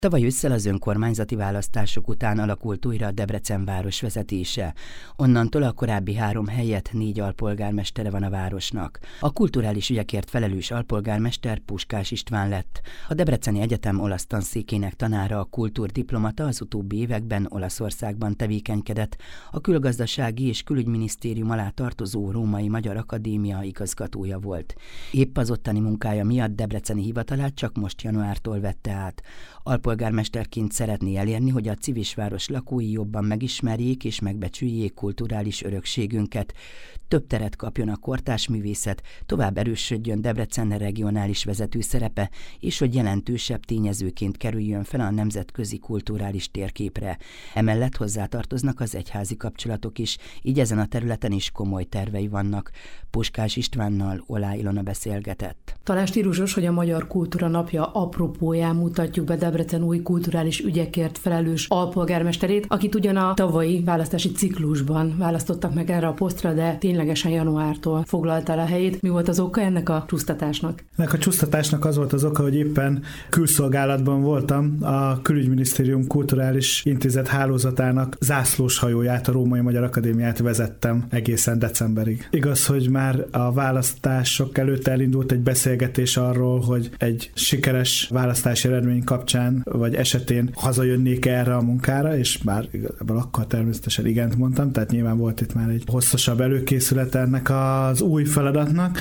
Tavaly ősszel az önkormányzati választások után alakult újra a Debrecen város vezetése. Onnantól a korábbi 3 helyett 4 alpolgármestere van a városnak. A kulturális ügyekért felelős alpolgármester Puskás István lett. A Debreceni Egyetem olasz tanszékének tanára, a kultúrdiplomata, az utóbbi években Olaszországban tevékenykedett. A külgazdasági és külügyminisztérium alá tartozó Római Magyar Akadémia igazgatója volt. Épp az ottani munkája miatt debreceni hivatalát csak most januártól vette át. Alpolgármesterként szeretné elérni, hogy a Civisváros lakói jobban megismerjék és megbecsüljék kulturális örökségünket, több teret kapjon a kortárs művészet, tovább erősödjön Debrecen regionális vezető szerepe, és hogy jelentősebb tényezőként kerüljön fel a nemzetközi kulturális térképre. Emellett hozzátartoznak az egyházi kapcsolatok is, így ezen a területen is komoly tervei vannak. Puskás Istvánnal Olá Ilona beszélgetett. Talán stílusos, hogy a Magyar Kultúra Napja apropóján mutatjuk be Debrecen új kulturális ügyekért felelős alpolgármesterét, akit ugyan a tavalyi választási ciklusban választottak meg erre a posztra, de ténylegesen januártól foglalta el a helyét. Mi volt az oka ennek a csúsztatásnak? Ennek a csúsztatásnak az volt az oka, hogy éppen külszolgálatban voltam, a Külügyminisztérium Kulturális Intézet hálózatának zászlós hajóját, a Római Magyar Akadémiát vezettem egészen decemberig. Igaz, hogy már a választások előtt elindult egy beszélgetés arról, hogy egy sikeres választási eredmény kapcsán, vagy esetén hazajönnék erre a munkára, és már ebből akkor természetesen igent mondtam, tehát nyilván volt itt már egy hosszasabb előkészület ennek az új feladatnak,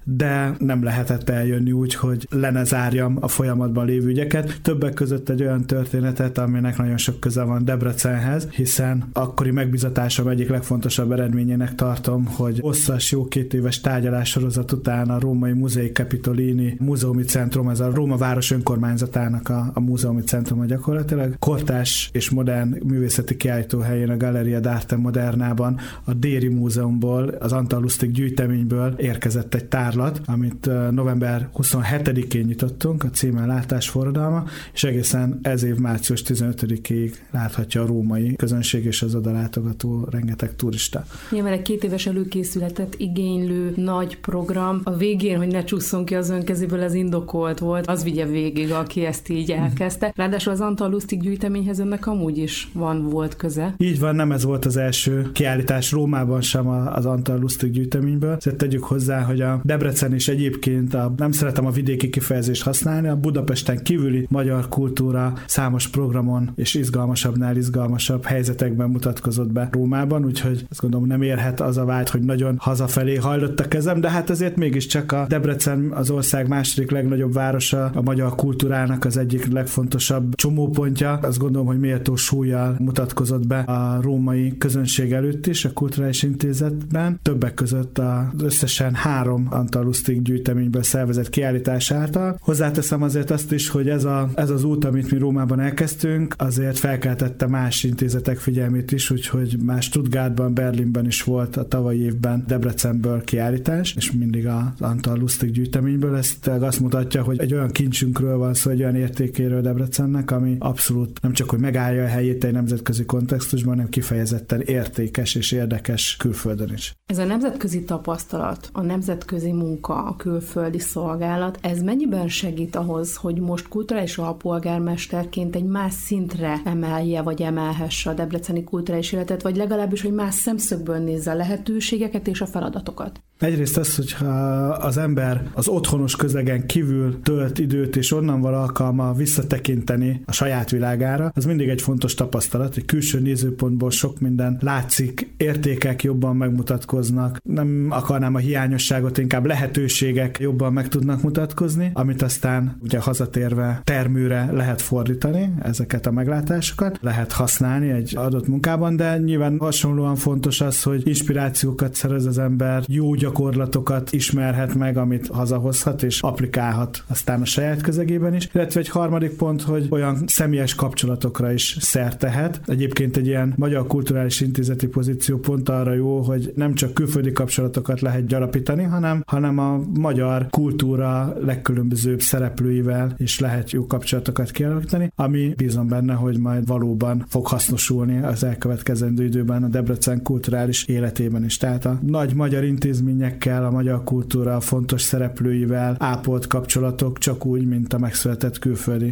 de nem lehetett eljönni úgy, hogy le ne zárjam a folyamatban lévő ügyeket. Többek között egy olyan történetet, aminek nagyon sok köze van Debrecenhez, hiszen akkori megbízatásom egyik legfontosabb eredményének tartom, hogy hosszas, jó 2 éves tárgyalássorozat után a Római Musei Capitolini Múzeumi Centrum, ez a Róma város önkormányzatának a múzeumi centruma gyakorlatilag, kortárs és modern művészeti kiállítóhelyén, a Galleria d'Arte Modernában, a Déri Múzeumból, az Antal-Lustig gyűjteményből érkezett egy tárlat, amit november 27-én nyitottunk, a címe Látás forradalma, és egészen ez év március 15-ig láthatja a római közönség és az oda látogató rengeteg turista. Nyilván egy 2 éves előkészületet igénylő nagy program. A végén, hogy ne csúszson ki az ön kezéből, ez indokolt volt, az vigye végig, aki ezt így elkezdte. Ráadásul az Antal-Lustig gyűjteményhez önnek amúgy is volt köze. Így van, nem ez volt az első kiállítás Rómában sem az Antal-Lustig gyűjteményből. Ezt tegyük hozzá, hogy a Debrecen is egyébként, nem szeretem a vidéki kifejezést használni, a Budapesten kívüli magyar kultúra számos programon és izgalmasabbnál izgalmasabb helyzetekben mutatkozott be Rómában, úgyhogy azt gondolom, nem érhet az a vágy, hogy nagyon hazafelé hajlott a kezem, de hát azért mégiscsak a Debrecen az ország második legnagyobb városa, a magyar kultúrának az egyik legfontosabb csomópontja. Azt gondolom, hogy méltó súllyal mutatkozott be a római közönség előtt is, a Kulturális Intézetben. Többek között az összesen 3 Antal-Lustig gyűjteményből szervezett kiállítás által. Hozzáteszem azért azt is, hogy ez az út, amit mi Rómában elkezdtünk, azért felkeltette más intézetek figyelmét is, úgyhogy már Stuttgartban, Berlinben is volt a tavalyi évben Debrecenből kiállítás, és mindig az Antal-Lustig gyűjteményből. Ez azt mutatja, hogy egy olyan kincsünkről van szó, egy olyan értékéről Debrecennek, ami abszolút nem csak, hogy megállja a helyét egy nemzetközi kontextusban, hanem kifejezetten értékes és érdekes külföldön is. Ez a nemzetközi tapasztalat, a nemzetközi munka, a külföldi szolgálat, ez mennyiben segít ahhoz, hogy most kulturális alpolgármesterként egy más szintre emelje, vagy emelhesse a debreceni kulturális életet, vagy legalábbis, hogy más szemszögből nézze a lehetőségeket és a feladatokat? Egyrészt az, hogyha az ember az otthonos közegen kívül tölt időt, és onnan van alkalma visszatekinteni a saját világára, az mindig egy fontos tapasztalat, egy külső nézőpontból sok minden látszik, értékek jobban megmutatkoznak, nem akarnám a hiányosságot, inkább lehetőségek jobban meg tudnak mutatkozni, amit aztán ugye hazatérve termőre lehet fordítani, ezeket a meglátásokat lehet használni egy adott munkában, de nyilván hasonlóan fontos az, hogy inspirációkat szerez az ember, jó gyakorlatokat ismerhet meg, amit hazahozhat és applikálhat aztán a saját közegében is. Illetve egy harmadik pont, hogy olyan személyes kapcsolatokra is szert tehet. Egyébként egy ilyen Magyar Kulturális Intézeti pozíció pont arra jó, hogy nem csak külföldi kapcsolatokat lehet gyarapítani, hanem a magyar kultúra legkülönbözőbb szereplőivel is lehet jó kapcsolatokat kialakítani, ami bízom benne, hogy majd valóban fog hasznosulni az elkövetkezendő időben a Debrecen kulturális életében is. Tehát a nagy magyar intézményekkel, a magyar kultúra fontos szereplőivel ápolt kapcsolatok csak úgy, mint a megszületett külföldi kapcsolatok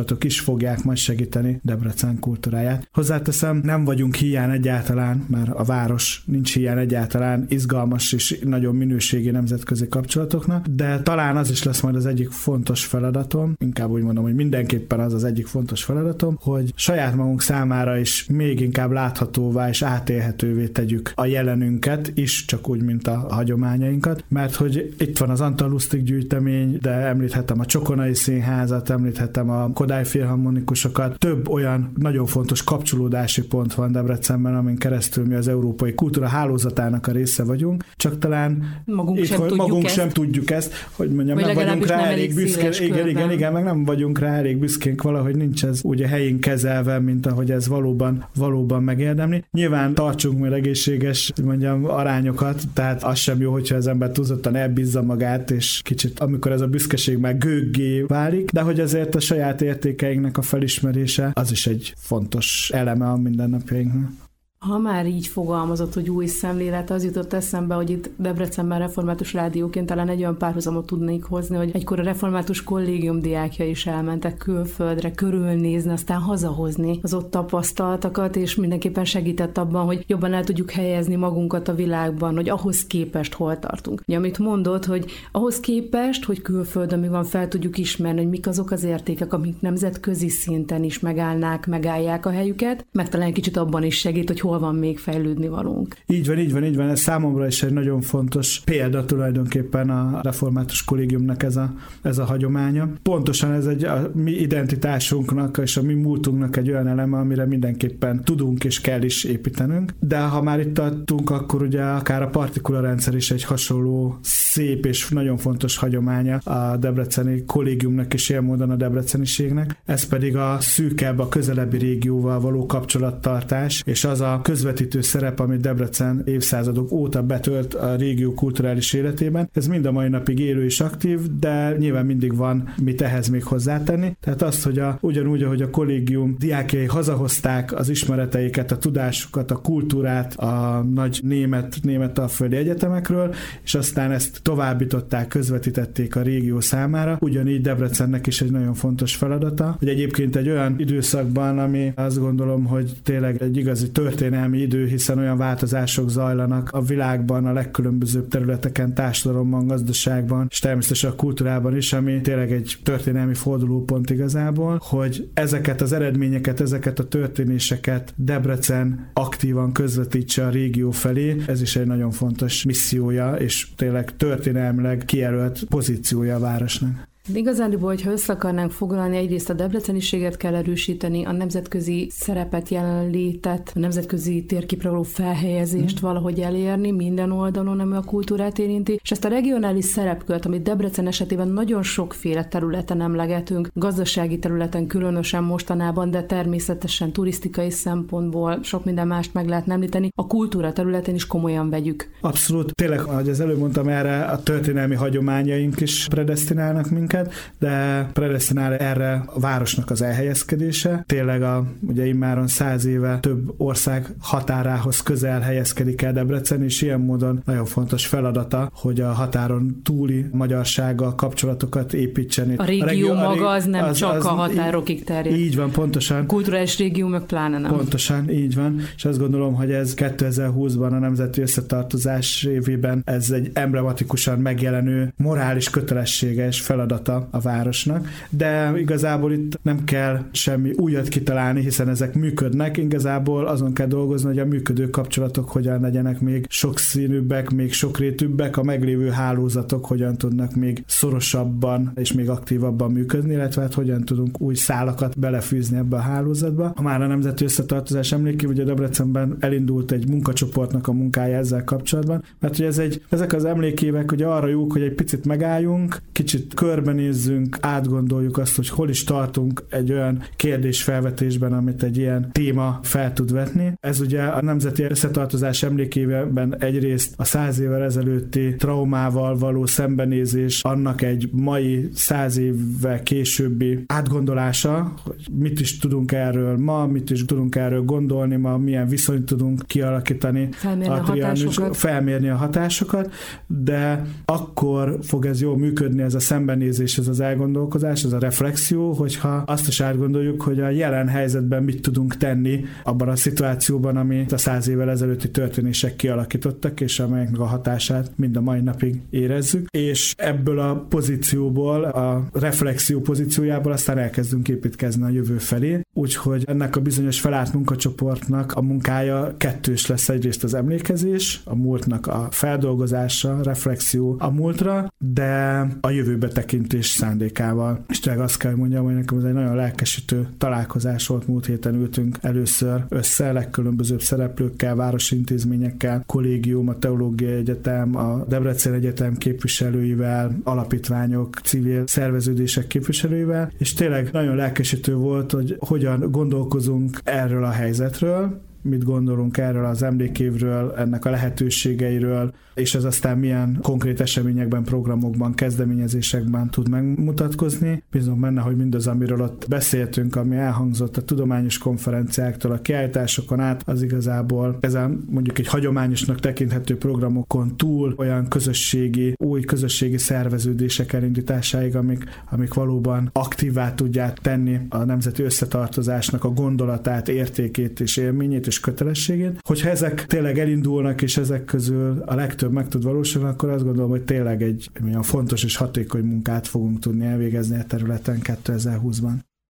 kapcsolatok is fogják majd segíteni Debrecen kultúráját. Hozzáteszem, nem vagyunk hiány egyáltalán, már a város nincs hiány egyáltalán izgalmas és nagyon minőségi nemzetközi kapcsolatoknak, de talán az is lesz majd az egyik fontos feladatom, inkább úgy mondom, hogy mindenképpen az egyik fontos feladatom, hogy saját magunk számára is még inkább láthatóvá és átélhetővé tegyük a jelenünket is, csak úgy, mint a hagyományainkat, mert hogy itt van az Antal-Lustig gyűjtemény, de említhetem a Csokonai Színházat, említhetem a Kodály filharmonikusokat, több olyan nagyon fontos kapcsolódási pont van Debrecenben, amin keresztül mi az európai kultúra hálózatának a része vagyunk, csak talán magunk sem tudjuk ezt, hogy mondjam, nem vagyunk rá elég büszkék, igen, meg nem vagyunk rá elég büszkénk, valahogy nincs ez ugye helyén kezelve, mint ahogy ez valóban megérdemli. Nyilván tartsunk meg egészséges, mondjam, arányokat, tehát az sem jó, hogyha az ember túlzottan elbízza magát, és kicsit, amikor ez a büszkeség már gőggé válik, de hogy azért a saját értékeinknek a felismerése, az is egy fontos eleme a mindennapjainknak. Ha már így fogalmazott, hogy új szemlélet, az jutott eszembe, hogy itt Debrecenben református rádióként talán egy olyan párhuzamot tudnék hozni, hogy egykor a református kollégium diákja is elmentek külföldre körülnézni, aztán hazahozni az ott tapasztaltakat, és mindenképpen segített abban, hogy jobban el tudjuk helyezni magunkat a világban, hogy ahhoz képest hol tartunk. Ugye, amit mondott, hogy ahhoz képest, hogy külföldön mi van, fel tudjuk ismerni, hogy mik azok az értékek, amik nemzetközi szinten is megállják a helyüket, meg talán kicsit abban is segít, hogy hol van még fejlődni valónk. Így van. Ez számomra is egy nagyon fontos példa tulajdonképpen a református kollégiumnak ez a hagyománya. Pontosan ez a mi identitásunknak és a mi múltunknak egy olyan eleme, amire mindenképpen tudunk és kell is építenünk. De ha már itt tartunk, akkor ugye akár a partikula rendszer is egy hasonló szép és nagyon fontos hagyománya a debreceni kollégiumnak és ilyen módon a debreceniségnek. Ez pedig a szűkebb, a közelebbi régióval való kapcsolattartás, és az a közvetítő szerep, amit Debrecen évszázadok óta betölt a régió kulturális életében. Ez mind a mai napig élő és aktív, de nyilván mindig van mit ehhez még hozzátenni. Tehát azt, hogy ugyanúgy, ahogy a kollégium diákjai hazahozták az ismereteiket, a tudásukat, a kultúrát a nagy német alföldi egyetemekről, és aztán ezt továbbították, közvetítették a régió számára. Ugyanígy Debrecennek is egy nagyon fontos feladata, hogy egyébként egy olyan időszakban, ami azt gondolom, hogy tényleg egy igazi történelmi idő, hiszen olyan változások zajlanak a világban, a legkülönbözőbb területeken, társadalomban, gazdaságban, és természetesen a kultúrában is, ami tényleg egy történelmi fordulópont igazából, hogy ezeket az eredményeket, ezeket a történéseket Debrecen aktívan közvetítse a régió felé. Ez is egy nagyon fontos missziója, és tényleg történelmileg kijelölt pozíciója a városnak. Igazándiból, hogyha össze akarnánk foglalni, egyrészt a debreceniséget kell erősíteni, a nemzetközi szerepet, jelenlétet, a nemzetközi térképre való felhelyezést valahogy elérni, minden oldalon, ami a kultúrát érinti, és ezt a regionális szerepkört, amit Debrecen esetében nagyon sokféle területen emlegetünk, gazdasági területen különösen mostanában, de természetesen turisztikai szempontból sok minden mást meg lehet említeni, a kultúra területen is komolyan vegyük. Abszolút. Tényleg, ahogy az előbb mondtam, erre a történelmi hagyományaink is predesztinálnak minket, de predesztinál erre a városnak az elhelyezkedése. Tényleg ugye immáron 100 éve több ország határához közel helyezkedik el Debrecen, és ilyen módon nagyon fontos feladata, hogy a határon túli magyarsággal kapcsolatokat építsen. A régió maga az nem csak a határokig terjed. Így van, pontosan. A kulturális régió meg pláne nem. Pontosan, így van. És azt gondolom, hogy ez 2020-ban a Nemzeti Összetartozás évében ez egy emblematikusan megjelenő morális kötelességes feladat a városnak, de igazából itt nem kell semmi újat kitalálni, hiszen ezek működnek, igazából azon kell dolgozni, hogy a működő kapcsolatok hogyan legyenek még sokszínűbbek, még sokrétűbbek, a meglévő hálózatok hogyan tudnak még szorosabban és még aktívabban működni, illetve hát hogyan tudunk új szálakat belefűzni ebbe a hálózatba. Ha már a Nemzeti Összetartozás emlékév, ugye Debrecenben elindult egy munkacsoportnak a munkája ezzel kapcsolatban, mert ugye ezek az emlékévek ugye arra jók, hogy egy picit megálljunk, kicsit körbenézzünk, átgondoljuk azt, hogy hol is tartunk egy olyan kérdésfelvetésben, amit egy ilyen téma fel tud vetni. Ez ugye a Nemzeti Összetartozás emlékévben egyrészt a 100 évvel ezelőtti traumával való szembenézés, annak egy mai 100 évvel későbbi átgondolása, hogy mit is tudunk erről ma, mit is tudunk erről gondolni ma, milyen viszonyt tudunk kialakítani, felmérni a hatásokat, de akkor fog ez jól működni, ez a szembenézés emlékezés, ez az elgondolkozás, ez a reflexió, hogyha azt is átgondoljuk, hogy a jelen helyzetben mit tudunk tenni abban a szituációban, amit a 100 évvel ezelőtti történések kialakítottak, és amelyeknek a hatását mind a mai napig érezzük, és ebből a pozícióból, a reflexió pozíciójából aztán elkezdünk építkezni a jövő felé, úgyhogy ennek a bizonyos felállt munkacsoportnak a munkája kettős lesz: egyrészt az emlékezés, a múltnak a feldolgozása, reflexió a múltra, de a jövőbe tekintés szándékával. És tényleg azt kell mondjam, hogy nekem ez egy nagyon lelkesítő találkozás volt. Múlt héten ültünk először össze legkülönbözőbb szereplőkkel, városi intézményekkel, kollégium, a Teológiai Egyetem, a Debrecen Egyetem képviselőivel, alapítványok, civil szerveződések képviselőivel, és tényleg nagyon lelkesítő volt, hogy hogyan gondolkozunk erről a helyzetről, mit gondolunk erről az emlékévről, ennek a lehetőségeiről, és ez aztán milyen konkrét eseményekben, programokban, kezdeményezésekben tud megmutatkozni. Bízom benne, hogy mindaz, amiről ott beszéltünk, ami elhangzott a tudományos konferenciáktól, a kiállításokon át, az igazából ezen mondjuk egy hagyományosnak tekinthető programokon túl olyan új közösségi szerveződések elindításáig, amik valóban aktívá tudják tenni a nemzeti összetartozásnak a gondolatát, értékét és élményét és kötelességét. Hogyha ezek tényleg elindulnak, és ezek közül a legtöbb meg tud valósulni, akkor azt gondolom, hogy tényleg egy olyan fontos és hatékony munkát fogunk tudni elvégezni a területen 2020-ban.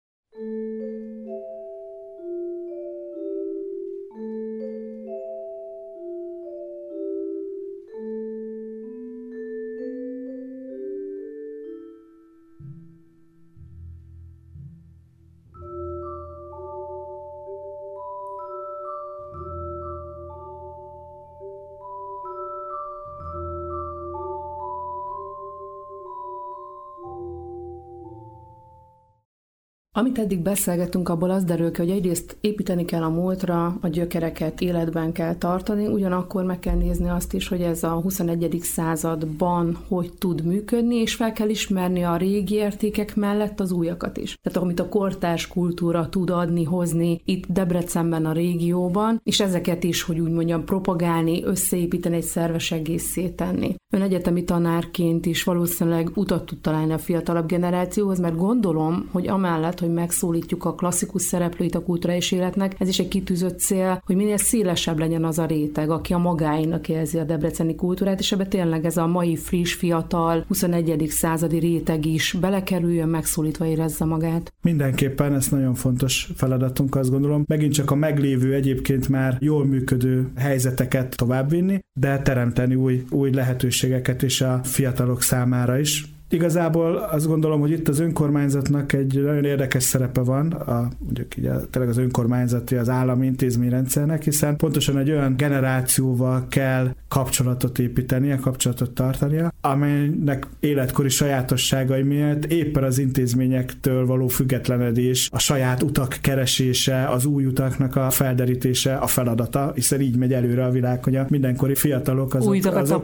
Amit eddig beszélgettünk, abból az derül ki, hogy egyrészt építeni kell a múltra, a gyökereket életben kell tartani, ugyanakkor meg kell nézni azt is, hogy ez a 21. században hogy tud működni, és fel kell ismerni a régi értékek mellett az újakat is. Tehát amit a kortárs kultúra tud adni, hozni itt Debrecenben, a régióban, és ezeket is, hogy úgy mondjam, propagálni, összeépíteni, egy szerves egészé tenni. Ön egyetemi tanárként is valószínűleg utat tud találni a fiatalabb generációhoz, mert gondolom, hogy amellett, hogy megszólítjuk a klasszikus szereplőit a kulturális életnek, ez is egy kitűzött cél, hogy minél szélesebb legyen az a réteg, aki a magáinak érzi a debreceni kultúrát, és ebbe tényleg ez a mai friss, fiatal, 21. századi réteg is belekerüljön, megszólítva érezze magát. Mindenképpen ez nagyon fontos feladatunk, azt gondolom. Megint csak a meglévő, egyébként már jól működő helyzeteket továbbvinni, de teremteni új lehetőségeket is a fiatalok számára is. Igazából azt gondolom, hogy itt az önkormányzatnak egy nagyon érdekes szerepe van, mondjuk így tényleg az önkormányzati, az állami intézményrendszernek, hiszen pontosan egy olyan generációval kell kapcsolatot építenie, kapcsolatot tartania, amelynek életkori sajátosságai miatt éppen az intézményektől való függetlenedés, a saját utak keresése, az új utaknak a felderítése a feladata, hiszen így megy előre a világ, hogy a mindenkori fiatalok azok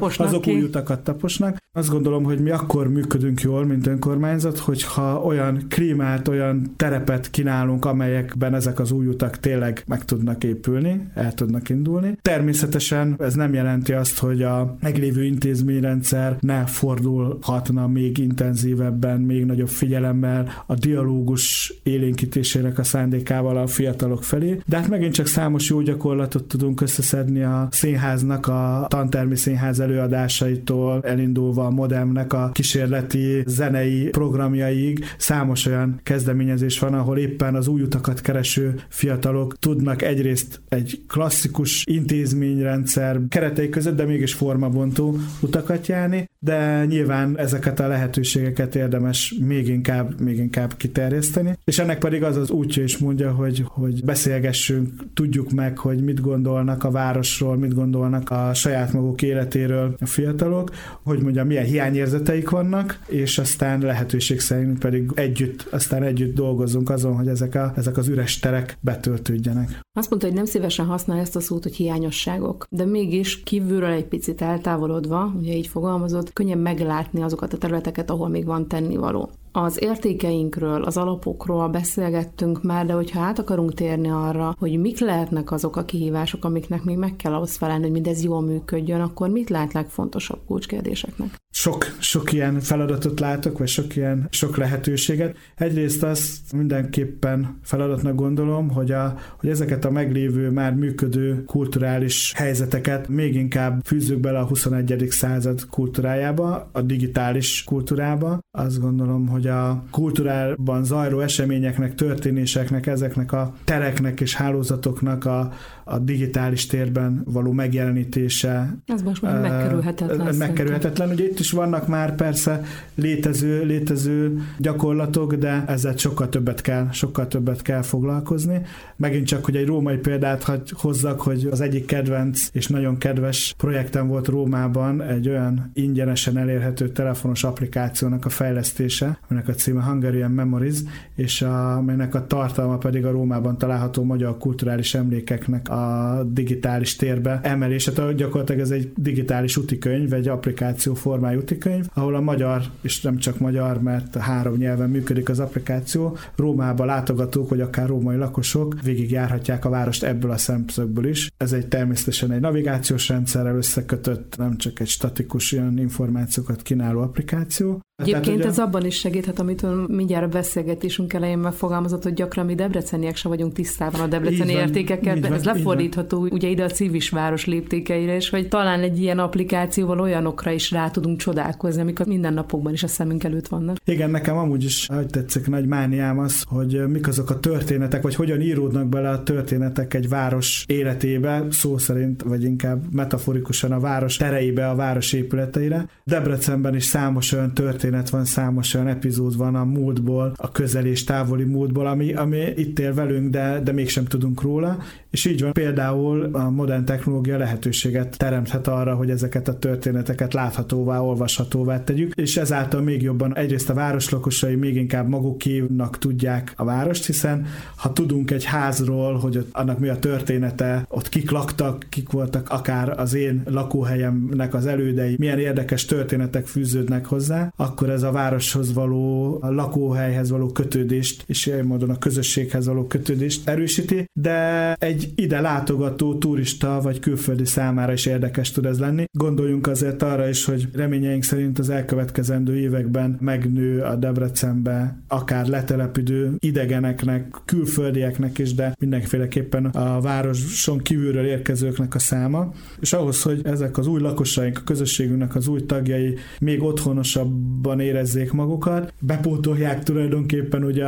új utakat taposnak. Azt gondolom, hogy mi akkor működünk jól, mint önkormányzat, hogyha olyan klímát, olyan terepet kínálunk, amelyekben ezek az új utak tényleg meg tudnak épülni, el tudnak indulni. Természetesen ez nem jelenti azt, hogy a meglévő intézményrendszer ne fordulhatna még intenzívebben, még nagyobb figyelemmel a dialógus élénkítésének a szándékával a fiatalok felé. De hát megint csak számos jó gyakorlatot tudunk összeszedni a színháznak, a tantermi színház előadásaitól elindulva a Modemnek a kísérleti zenei programjaig. Számos olyan kezdeményezés van, ahol éppen az új utakat kereső fiatalok tudnak egyrészt egy klasszikus intézményrendszer keretei között, de mégis formabontó utakat járni, de nyilván ezeket a lehetőségeket érdemes még inkább kiterjeszteni. És ennek pedig az az útja is mondja, hogy beszélgessünk, tudjuk meg, hogy mit gondolnak a városról, mit gondolnak a saját maguk életéről a fiatalok, hogy mondjam, milyen hiányérzeteik vannak, és aztán lehetőség szerint pedig együtt dolgozzunk azon, hogy ezek az üres terek betöltődjenek. Azt mondta, hogy nem szívesen használja ezt a szót, hogy hiányosságok, de mégis kívülről egy picit eltávolodva, ugye így fogalmazott, könnyen meglátni azokat a területeket, ahol még van tennivaló. Az értékeinkről, az alapokról beszélgettünk már, de hogyha át akarunk térni arra, hogy mik lehetnek azok a kihívások, amiknek még meg kell ahhoz felelni, hogy mindez jól működjön, akkor mit lát legfontosabb kulcskérdéseknek? Sok ilyen feladatot látok, vagy sok lehetőséget. Egyrészt azt mindenképpen feladatnak gondolom, hogy ezeket a meglévő, már működő kulturális helyzeteket még inkább fűzzük bele a 21. század kultúrájába, a digitális kultúrába. Azt gondolom, hogy a kultúrában zajló eseményeknek, történéseknek, ezeknek a tereknek és hálózatoknak a digitális térben való megjelenítése. Ez most már megkerülhetetlen. Ugye itt is vannak már persze létező gyakorlatok, de ezzel sokkal többet kell foglalkozni. Megint csak, hogy egy római példát hozzak, hogy az egyik kedvenc és nagyon kedves projektem volt Rómában egy olyan ingyenesen elérhető telefonos applikációnak a fejlesztése, aminek a címe Hungarian Memories, és aminek a tartalma pedig a Rómában található magyar kulturális emlékeknek a digitális térbe emelése. Tehát gyakorlatilag ez egy digitális útikönyv, egy applikáció formájú útikönyv, ahol a magyar, és nem csak magyar, mert 3 nyelven működik az applikáció, Rómába látogatók, vagy akár római lakosok végigjárhatják a várost ebből a szemszögből is. Ez természetesen egy navigációs rendszerrel összekötött, nem csak egy statikus ilyen információkat kínáló applikáció. Egyébként ez abban is segíthet, amit mindjárt a beszélgetésünk elején megfogalmazott, hogy gyakran mi debreceniek se vagyunk tisztában a debreceni értékekkel, de ez lefordítható ugye ide a civis város léptékeire, és hogy talán egy ilyen applikációval olyanokra is rá tudunk csodálkozni, amik a mindennapokban is a szemünk előtt vannak. Igen, nekem amúgy is, ahogy tetszik, nagy mániám az, hogy mik azok a történetek, vagy hogyan íródnak bele a történetek egy város életébe, szó szerint, vagy inkább metaforikusan a város tereibe, a város épületeire. Debrecenben is számos olyan történet van, számos olyan epizód van a múltból, a közeli és távoli múltból, ami itt él velünk, de mégsem tudunk róla, és így van, például a modern technológia lehetőséget teremthet arra, hogy ezeket a történeteket láthatóvá, olvashatóvá tegyük, és ezáltal még jobban egyrészt a város lakosai még inkább magukénak tudják a várost, hiszen ha tudunk egy házról, hogy annak mi a története, ott kik laktak, kik voltak akár az én lakóhelyemnek az elődei, milyen érdekes történetek fűződnek hozzá, akkor ez a városhoz való, a lakóhelyhez való kötődést, és ilyen módon a közösséghez való kötődést erősíti, de egy ide látogató turista vagy külföldi számára is érdekes tud ez lenni. Gondoljunk azért arra is, hogy reményeink szerint az elkövetkezendő években megnő a Debrecenbe akár letelepülő idegeneknek, külföldieknek is, de mindenféleképpen a városon kívülről érkezőknek a száma. És ahhoz, hogy ezek az új lakosaink, a közösségünknek az új tagjai még otthonosabban érezzék magukat, bepótolják tulajdonképpen ugye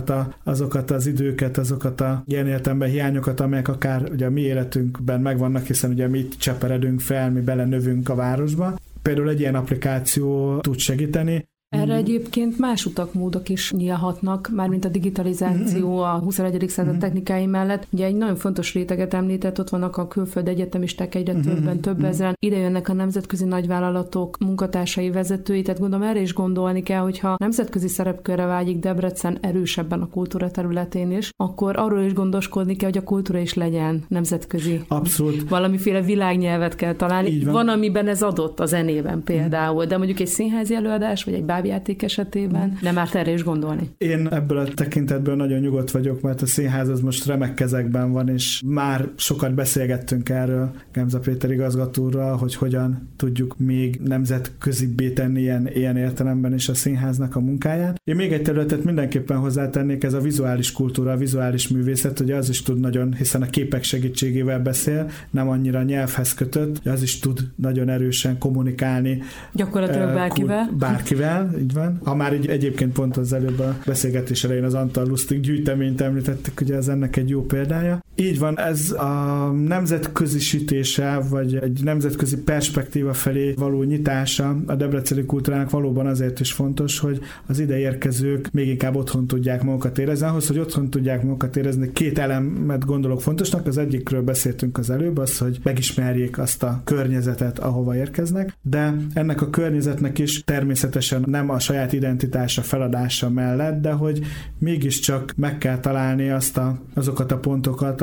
azokat az időket, azokat a ilyen értelemben hiányokat, amelyek akár ugye a mi életünkben megvannak, hiszen ugye mi itt cseperedünk fel, mi belenövünk a városba. Például egy ilyen applikáció tud segíteni. Erre egyébként más utak, módok is nyílhatnak, mármint a digitalizáció a 21. század technikái mellett. Ugye egy nagyon fontos réteget említett, ott vannak a külföldi egyetemisták egyre több ezeren. Ide jönnek a nemzetközi nagyvállalatok munkatársai, vezetői, tehát gondolom erre is gondolni kell, hogyha nemzetközi szerepkörre vágyik Debrecen erősebben a kultúra területén is, akkor arról is gondoskodni kell, hogy a kultúra is legyen nemzetközi. Abszolút. Valamiféle világnyelvet kell találni. Van, amiben ez adott a zenében például, de mondjuk egy színházi előadás, vagy egy játék esetében, nem árt erre is gondolni. Én ebből a tekintetből nagyon nyugodt vagyok, mert a színház az most remek kezekben van, és már sokat beszélgettünk erről Gemza Péter igazgatóról, hogy hogyan tudjuk még nemzetközibbé tenni ilyen értelemben is a színháznak a munkáját. Én még egy területet mindenképpen hozzátennék, ez a vizuális kultúra, a vizuális művészet, hogy az is tud nagyon, hiszen a képek segítségével beszél, nem annyira nyelvhez kötött, az is tud nagyon erősen kommunikálni. Gyakorlatilag bárkivel, így van. Ha már így egyébként pont az előbb a beszélgetés elején az Antal Lustig gyűjteményt említettük, ugye ez ennek egy jó példája. Így van, ez a nemzetközisítése, vagy egy nemzetközi perspektíva felé való nyitása a debreceni kultúrának valóban azért is fontos, hogy az ide érkezők még inkább otthon tudják magukat érezni. Ahhoz, hogy otthon tudják magukat érezni, 2 elemet gondolok fontosnak. Az egyikről beszéltünk az előbb, az, hogy megismerjék azt a környezetet, ahova érkeznek, de ennek a környezetnek is természetesen nem a saját identitása feladása mellett, de hogy mégiscsak meg kell találni azokat a pontokat,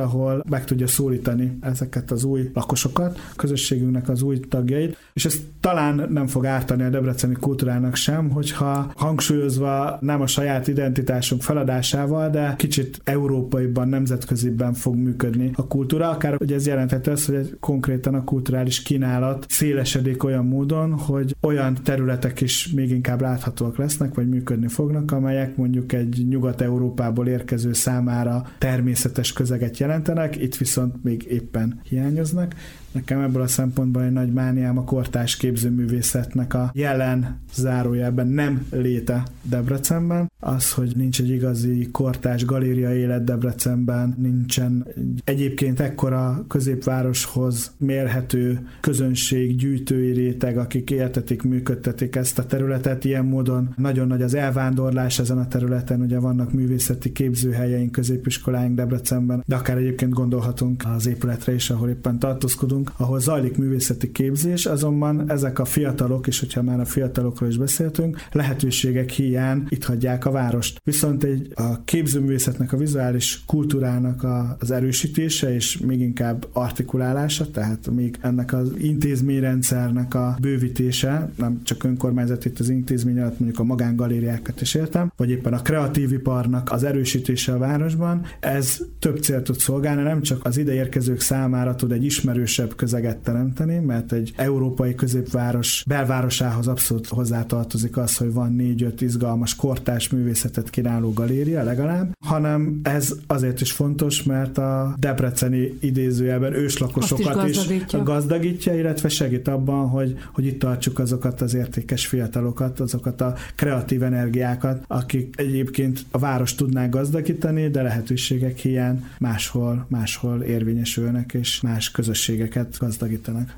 ahol meg tudja szólítani ezeket az új lakosokat, a közösségünknek az új tagjait, és ez talán nem fog ártani a debreceni kultúrának sem, hogyha hangsúlyozva nem a saját identitásunk feladásával, de kicsit európaiban, nemzetközibben fog működni a kultúra, akár ugye ez jelenthető az, hogy konkrétan a kulturális kínálat szélesedik olyan módon, hogy olyan területek is még inkább láthatóak lesznek, vagy működni fognak, amelyek mondjuk egy Nyugat-Európából érkező számára természetes közeget jelentenek, itt viszont még éppen hiányoznak. Nekem ebből a szempontból egy nagy mániám a kortárs képzőművészetnek a jelen zárójelben nem léte Debrecenben. Az, hogy nincs egy igazi kortárs galéria élet Debrecenben, nincsen egyébként ekkora középvároshoz mérhető közönség, gyűjtői réteg, akik éltetik, működtetik ezt a területet. Ilyen módon nagyon nagy az elvándorlás ezen a területen, ugye vannak művészeti képzőhelyeink, középiskoláink Debrecenben, de akár egyébként gondolhatunk az épületre is, ahol éppen tartózkodunk, ahol zajlik művészeti képzés, azonban ezek a fiatalok, és hogyha már a fiatalokról is beszéltünk, lehetőségek hiány itt hagyják a várost. Viszont a képzőművészetnek, a vizuális kultúrának az erősítése, és még inkább artikulálása, tehát még ennek az intézményrendszernek a bővítése, nem csak önkormányzat itt az intézmény alatt, mondjuk a magángalériákat is értem, vagy éppen a kreatív iparnak az erősítése a városban, ez több célt tud szolgálni, nem csak az ideérkezők számára tud egy ismerősebb közeget teremteni, mert egy európai középváros belvárosához abszolút hozzátartozik az, hogy van 4-5 izgalmas kortárs művészetet kínáló galéria legalább, hanem ez azért is fontos, mert a debreceni idézőjelben őslakosokat is gazdagítja, illetve segít abban, hogy itt tartsuk azokat az értékes fiatalokat, azokat a kreatív energiákat, akik egyébként a város tudnák gazdagítani, de lehetőségek hiány máshol érvényesülnek, és más közösségeket gazdagítanak.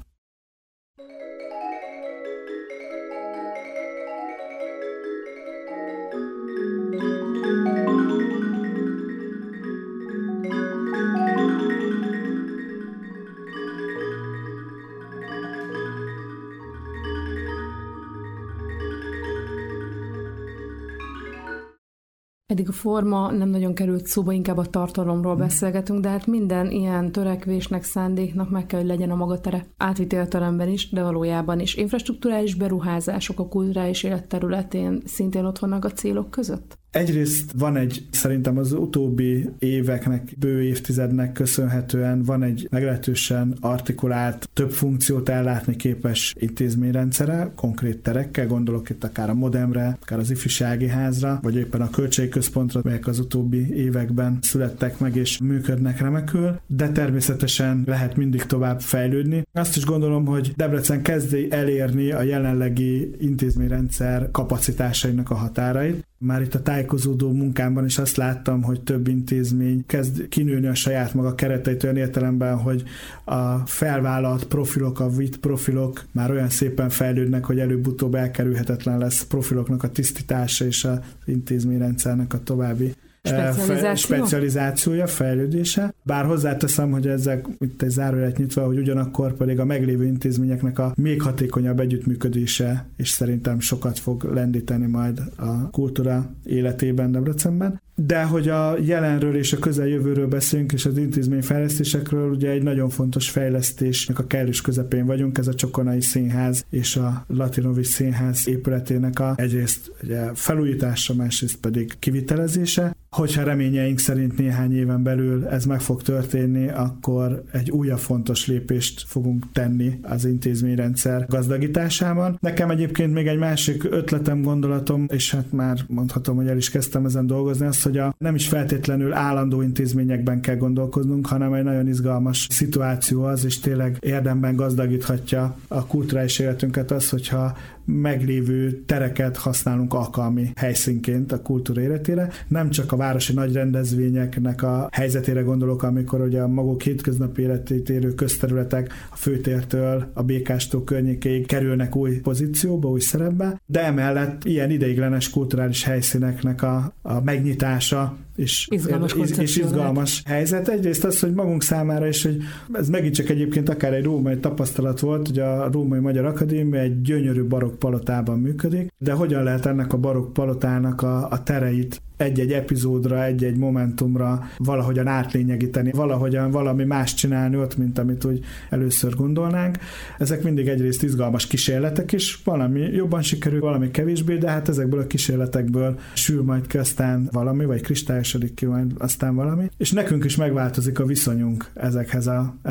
Eddig a forma nem nagyon került szóba, inkább a tartalomról beszélgetünk, de hát minden ilyen törekvésnek, szándéknak meg kell, hogy legyen a maga tere. Átvitt értelemben is, de valójában is. Infrastrukturális beruházások a kulturális élet területén szintén ott vannak a célok között? Egyrészt van szerintem az utóbbi éveknek, bő évtizednek köszönhetően van egy meglehetősen artikulált, több funkciót ellátni képes intézményrendszere, konkrét terekkel, gondolok itt akár a Modemre, akár az ifjúsági házra, vagy éppen a költségközpontra, melyek az utóbbi években születtek meg és működnek remekül, de természetesen lehet mindig tovább fejlődni. Azt is gondolom, hogy Debrecen kezdi elérni a jelenlegi intézményrendszer kapacitásainak a határait. Már itt a tájékozódó munkámban is azt láttam, hogy több intézmény kezd kinőni a saját maga kereteit olyan értelemben, hogy a felvállalt profilok, a vitt profilok már olyan szépen fejlődnek, hogy előbb-utóbb elkerülhetetlen lesz profiloknak a tisztítása és az intézményrendszernek a további specializációja, fejlődése. Bár hozzáteszem, hogy ezek itt egy zárójelet nyitva, hogy ugyanakkor pedig a meglévő intézményeknek a még hatékonyabb együttműködése, és szerintem sokat fog lendíteni majd a kultúra életében Debrecenben. De hogy a jelenről és a közeljövőről beszélünk, és az intézményfejlesztésekről, ugye egy nagyon fontos fejlesztésnek a kellős közepén vagyunk, ez a Csokonai Színház és a Latinovics Színház épületének egyrészt ugye felújítása, másrészt pedig kivitelezése. Hogyha reményeink szerint néhány éven belül ez meg fog történni, akkor egy újabb fontos lépést fogunk tenni az intézményrendszer gazdagításában. Nekem egyébként még egy másik ötletem, gondolatom, és hát már mondhatom, hogy el is kezdtem ezen dolgozni, az, hogy nem is feltétlenül állandó intézményekben kell gondolkoznunk, hanem egy nagyon izgalmas szituáció az, és tényleg érdemben gazdagíthatja a kulturális életünket az, hogyha meglévő tereket használunk alkalmi helyszínként a kultúra életére. Nem csak a városi nagy rendezvényeknek a helyzetére gondolok, amikor ugye a maguk hétköznapi életét élő közterületek a főtértől a Békástó környékéig kerülnek új pozícióba, új szerepbe, de emellett ilyen ideiglenes kulturális helyszíneknek a megnyitása és izgalmas helyzet. Egyrészt az, hogy magunk számára is, hogy ez megint csak egyébként akár egy római tapasztalat volt, hogy a Római Magyar Akadémia egy gyönyörű barokk palotában működik, de hogyan lehet ennek a barokk palotának a tereit egy-egy epizódra, egy-egy momentumra valahogyan átlényegíteni, valahogyan valami más csinálni ott, mint amit úgy először gondolnánk. Ezek mindig egyrészt izgalmas kísérletek is, valami jobban sikerül, valami kevésbé, de hát ezekből a kísérletekből sül majd ki aztán valami, vagy kristályosodik ki majd aztán valami. És nekünk is megváltozik a viszonyunk ezekhez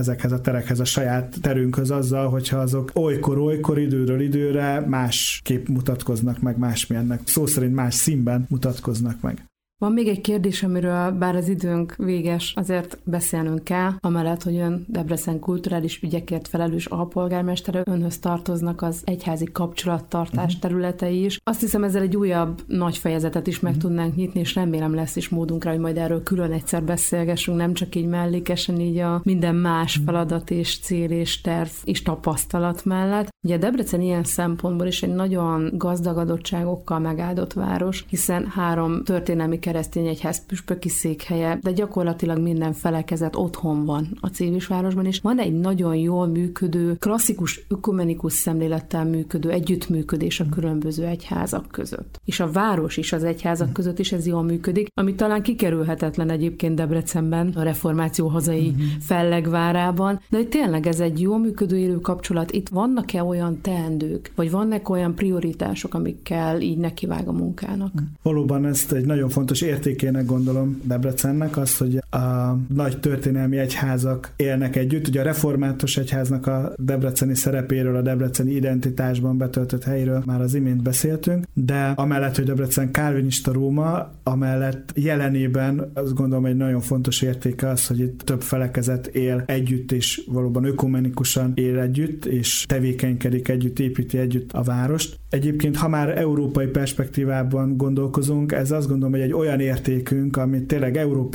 a terekhez, a saját terünkhöz azzal, hogyha azok olykor, időről időre másképp mutatkoznak meg, másmilyennek, szó szerint más színben mutatkoznak meg. Van még egy kérdés, amiről bár az időnk véges, azért beszélnünk kell, amellett, hogy ön Debrecen kulturális ügyekért felelős alpolgármestere, önhöz tartoznak az egyházi kapcsolattartás területei is. Azt hiszem, ezzel egy újabb nagy fejezetet is meg tudnánk nyitni, és remélem lesz is módunk rá, hogy majd erről külön egyszer beszélgessünk, nem csak így mellékesen, így a minden más feladat és cél és terv és tapasztalat mellett. Ugye Debrecen ilyen szempontból is egy nagyon gazdag adottságokkal megáldott város, hiszen 3 történelmi keresztény egyház püspöki székhelye, de gyakorlatilag minden felekezet otthon van a Célisvárosban, és van egy nagyon jól működő, klasszikus ökumenikus szemlélettel működő együttműködés a különböző egyházak között. És a város is az egyházak között is ez jól működik, ami talán kikerülhetetlen egyébként Debrecenben, a reformáció hazai fellegvárában, de hogy tényleg ez egy jól működő élő kapcsolat. Itt vannak-e olyan teendők, vagy vannak olyan prioritások, amikkel így nekivág a munkának? Valóban ezt egy nagyon fontos értékének gondolom Debrecennek az, hogy a nagy történelmi egyházak élnek együtt. Ugye a református egyháznak a debreceni szerepéről, a debreceni identitásban betöltött helyéről már az imént beszéltünk, de amellett, hogy Debrecen kálvinista Róma, amellett jelenében azt gondolom egy nagyon fontos értéke az, hogy itt több felekezet él együtt, és valóban ökumenikusan él együtt, és tevékenykedik együtt, építi együtt a várost. Egyébként, ha már európai perspektívában gondolkozunk, ez azt gondolom, hogy egy olyan értékünk, ami tényleg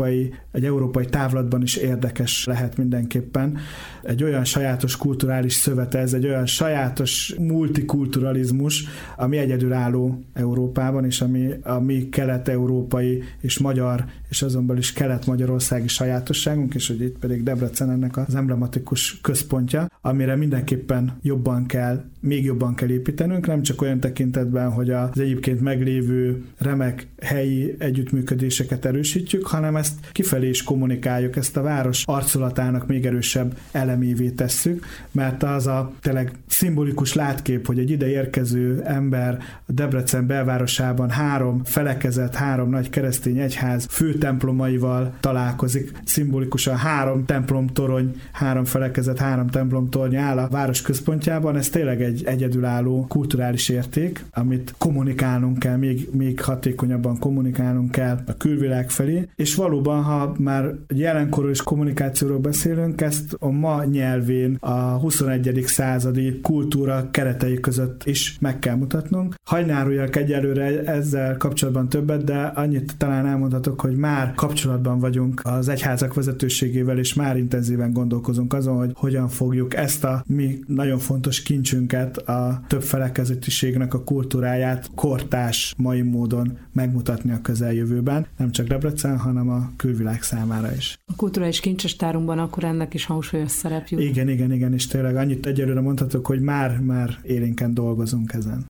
egy európai távlatban is érdekes lehet mindenképpen. Egy olyan sajátos kulturális szövet ez, egy olyan sajátos multikulturalizmus, ami egyedülálló Európában, és ami a mi kelet-európai és magyar, és azonban is kelet-magyarországi sajátosságunk, és hogy itt pedig Debrecen ennek az emblematikus központja, amire mindenképpen még jobban kell építenünk, nem csak olyan tekintetben, hogy az egyébként meglévő remek helyi együttműködéseket erősítjük, hanem ezt kifelé is kommunikáljuk, ezt a város arculatának még erősebb elemévé tesszük, mert az a tényleg szimbolikus látkép, hogy egy ide érkező ember a Debrecen belvárosában 3 felekezet, 3 nagy keresztény egyház fő templomaival találkozik, szimbolikusan 3 templomtorony, 3 felekezet, 3 templomtorny áll a város központjában, ez tényleg egy egyedülálló kulturális érték, amit kommunikálnunk kell, még hatékonyabban kommunikálnunk kell a külvilág felé, és valóban, ha már jelenkoros kommunikációról beszélünk, ezt a ma nyelvén a 21. századi kultúra keretei között is meg kell mutatnunk. Hadd ne áruljak egyelőre ezzel kapcsolatban többet, de annyit talán elmondhatok, hogy már kapcsolatban vagyunk az egyházak vezetőségével, és már intenzíven gondolkozunk azon, hogy hogyan fogjuk ezt a mi nagyon fontos kincsünket, a több felekezetiségnek a kultúráját kortárs mai módon megmutatni a közeljövőben, nem csak Debrecen, hanem a külvilág számára is. A kulturális kincses tárunkban akkor ennek is hangsúlyos szerep jut. Igen, és tényleg annyit egyelőre mondhatok, hogy már élénken dolgozunk ezen.